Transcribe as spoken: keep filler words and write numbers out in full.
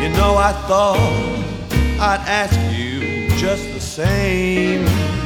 You know I thought I'd ask you just the same.